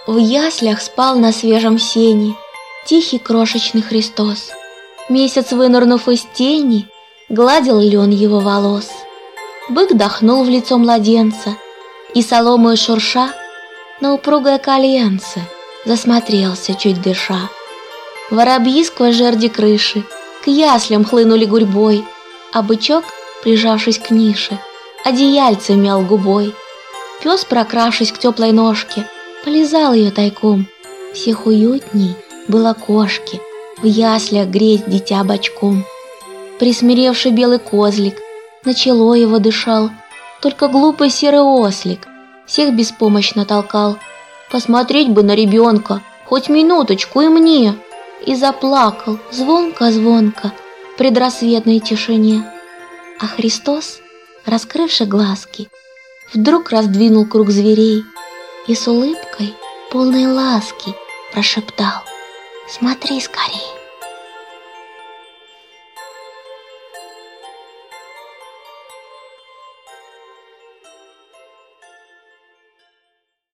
В яслях спал на свежем сене тихий крошечный Христос. Месяц, вынырнув из тени, гладил лен его волос. Бык дохнул в лицо младенца, и соломою шурша на упругое коленце засмотрелся, чуть дыша. Воробьи сквозь жерди крыши к яслям хлынули гурьбой, а бычок, прижавшись к нише, одеяльце мял губой. Пес, прокравшись к теплой ножке, полизал ее тайком. Всех уютней было кошке в яслях греть дитя бочком. Присмиревший белый козлик на чело его дышал, только глупый серый ослик всех беспомощно толкал. Посмотреть бы на ребенка, хоть минуточку и мне. И заплакал звонко-звонко в предрассветной тишине. А Христос, раскрывши глазки, вдруг раздвинул круг зверей и с улыбкой, полной ласки, прошептал: «Смотри скорей».